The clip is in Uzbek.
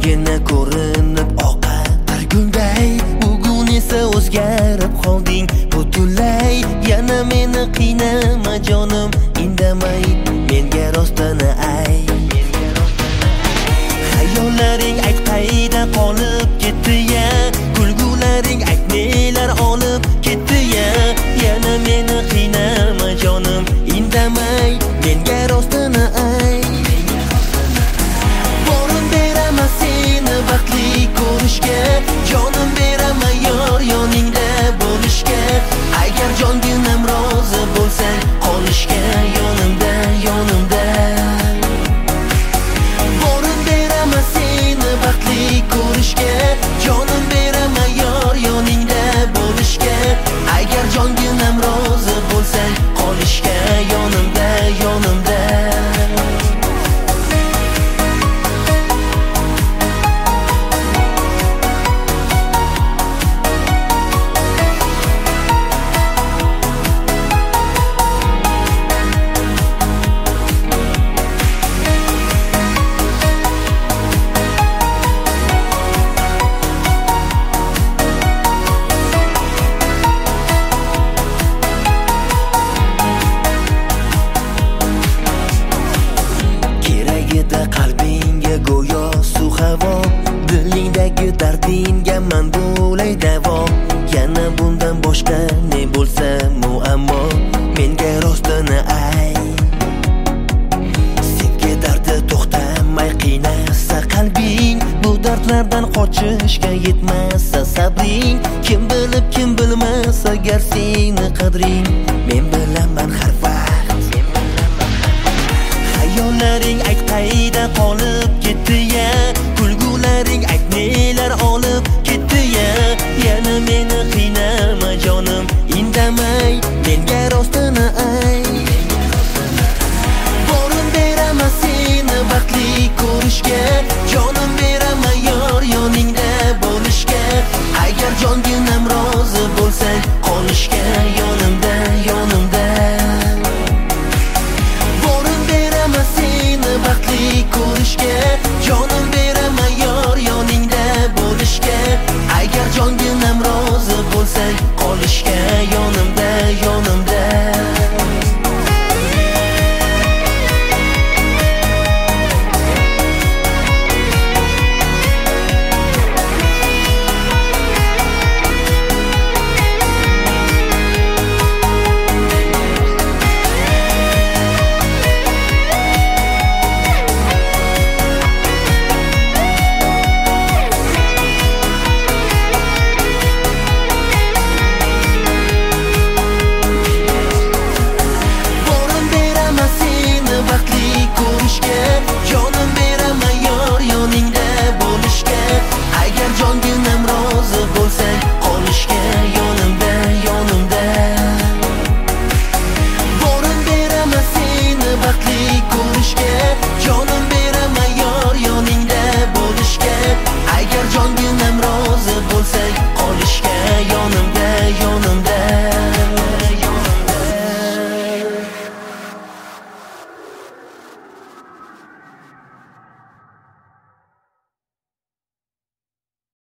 ozgina ko'rinib oqar gulday, bugun esa o'zgarib qolding butunlay. Yana meni qiynama jonim, indamay menga rostini ay. Xayollaring ayt qayda qolib ketdi-ya, kulgularing ayt nelar olib ketdi-ya. Yana meni qiynama jonim, indamay menga rostini ay. Borim beraman seni baxtli ko'rishga, jonim beraman yor yoningda bo'lishga. Agar jonginam rozi bo'lsang qolishga yonimda, yonimda. Borim beraman seni baxtli ko'rishga, jonim beraman yor yoningda bo'lishga. Agar jonginam rozi bo'lsang qolishga yonimda, yonimda. Qalbingga go'yo suv havo, dilingdagi dardingga men bo'lay davo. Yana bundan boshqa ne bo'lsa muammo, menga rostini ay. Senga dardi to'xtamay qiynasa qalbing, bu dardlardan qochishga yetmasa sabring. Kim bilib kim bilmas agar seni qadring, men bilaman har vaqt. Xayollaring ayt qayda qolib